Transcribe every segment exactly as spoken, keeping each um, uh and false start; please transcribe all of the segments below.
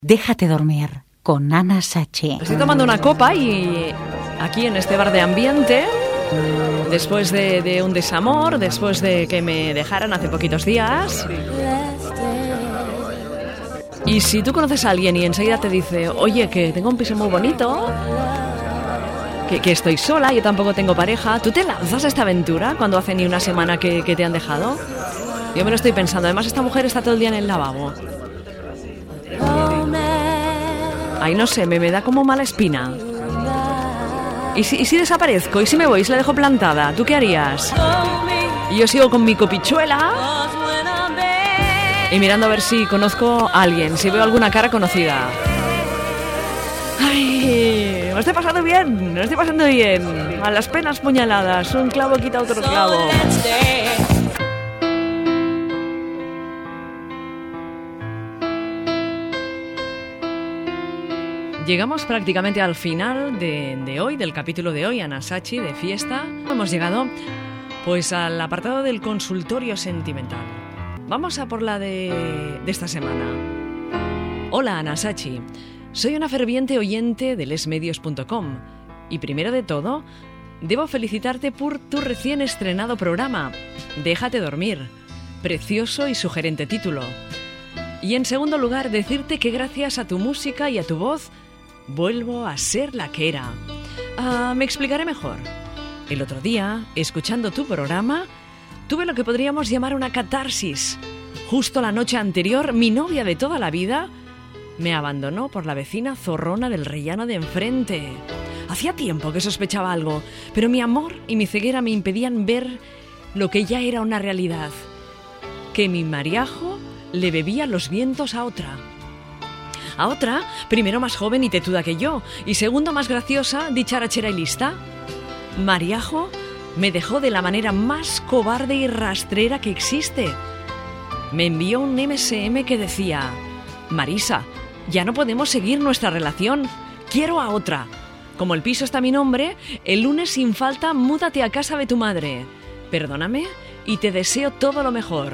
Déjate dormir con Ana Sachi. Estoy tomando una copa y aquí en este bar de ambiente, después de, de un desamor, después de que me dejaran hace poquitos días. Y si tú conoces a alguien y enseguida te dice, oye, que tengo un piso muy bonito, que, que estoy sola, yo tampoco tengo pareja, ¿tú te lanzas a esta aventura cuando hace ni una semana que, que te han dejado? Yo me lo estoy pensando. Además, esta mujer está todo el día en el lavabo. Ay, no sé, me, me da como mala espina. ¿Y si, ¿Y si desaparezco? ¿Y si me voy? ¿Y si la dejo plantada? ¿Tú qué harías? Y yo sigo con mi copichuela y mirando a ver si conozco a alguien, si veo alguna cara conocida. Ay, me estoy pasando bien, me estoy pasando bien. A las penas puñaladas, un clavo quita otro clavo. Llegamos prácticamente al final de, de hoy, del capítulo de hoy, Ana Sachi, de fiesta. Hemos llegado pues al apartado del consultorio sentimental. Vamos a por la de, de esta semana. Hola, Ana Sachi. Soy una ferviente oyente de lesmedios punto com y primero de todo, debo felicitarte por tu recién estrenado programa, Déjate dormir. Precioso y sugerente título. Y en segundo lugar, decirte que gracias a tu música y a tu voz, vuelvo a ser la que era. Uh, me explicaré mejor. El otro día, escuchando tu programa, tuve lo que podríamos llamar una catarsis. Justo la noche anterior, mi novia de toda la vida me abandonó por la vecina zorrona del rellano de enfrente. Hacía tiempo que sospechaba algo, pero mi amor y mi ceguera me impedían ver lo que ya era una realidad. Que mi mariajo le bebía los vientos a otra. A otra, primero más joven y tetuda que yo, y segundo más graciosa, dicharachera y lista. Mariajo me dejó de la manera más cobarde y rastrera que existe. Me envió un eme ese eme que decía: Marisa, ya no podemos seguir nuestra relación, quiero a otra. Como el piso está a mi nombre, el lunes sin falta múdate a casa de tu madre. Perdóname y te deseo todo lo mejor.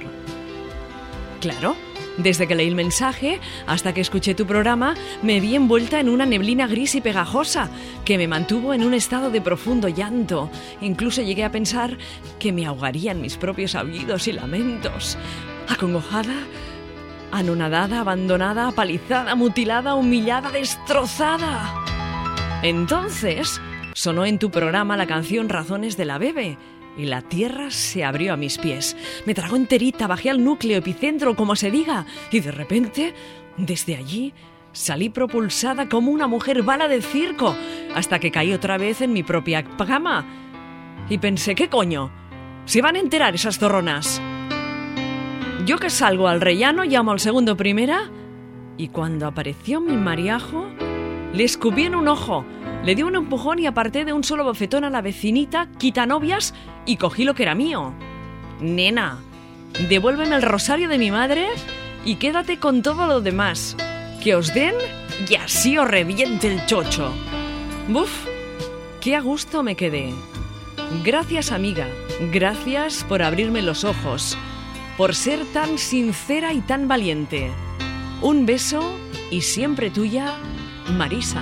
Claro, desde que leí el mensaje hasta que escuché tu programa, me vi envuelta en una neblina gris y pegajosa que me mantuvo en un estado de profundo llanto. Incluso llegué a pensar que me ahogaría en mis propios aullidos y lamentos. Acongojada, anonadada, abandonada, apalizada, mutilada, humillada, destrozada. Entonces sonó en tu programa la canción Razones de la Bebe. Y la tierra se abrió a mis pies. Me tragó enterita, bajé al núcleo, epicentro, como se diga. Y de repente, desde allí, salí propulsada como una mujer bala de circo, hasta que caí otra vez en mi propia cama. Y pensé, ¿qué coño? ¿Se van a enterar esas zorronas? Yo que salgo al rellano, llamo al segundo primera, y cuando apareció mi mariajo, le escupí en un ojo. Le di un empujón y aparté de un solo bofetón a la vecinita, quitanovias, y cogí lo que era mío. Nena, devuélveme el rosario de mi madre y quédate con todo lo demás. Que os den y así os reviente el chocho. Buf, qué a gusto me quedé. Gracias, amiga. Gracias por abrirme los ojos, por ser tan sincera y tan valiente. Un beso y siempre tuya, Marisa.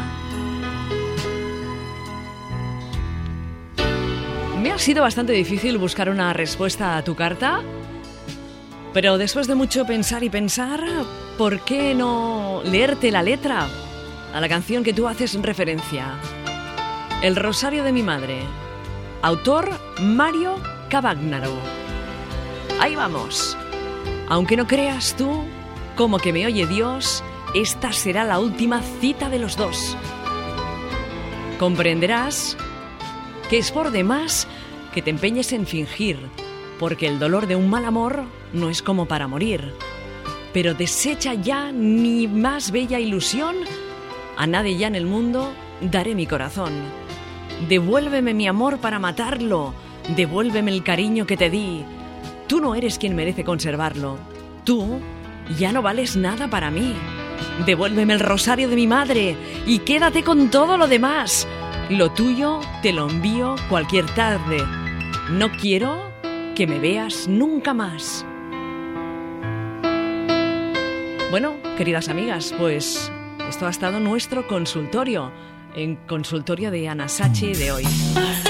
Me ha sido bastante difícil buscar una respuesta a tu carta, pero después de mucho pensar y pensar, ¿por qué no leerte la letra a la canción que tú haces referencia? El rosario de mi madre. Autor Mario Cavagnaro. Ahí vamos. Aunque no creas tú, como que me oye Dios, esta será la última cita de los dos. Comprenderás que es por demás que te empeñes en fingir, porque el dolor de un mal amor no es como para morir. Pero desecha ya mi más bella ilusión, a nadie ya en el mundo daré mi corazón. Devuélveme mi amor para matarlo, devuélveme el cariño que te di. Tú no eres quien merece conservarlo, tú ya no vales nada para mí. Devuélveme el rosario de mi madre y quédate con todo lo demás. Lo tuyo te lo envío cualquier tarde. No quiero que me veas nunca más. Bueno, queridas amigas, pues Esto ha estado nuestro consultorio, en consultorio de Ana Sachi de hoy.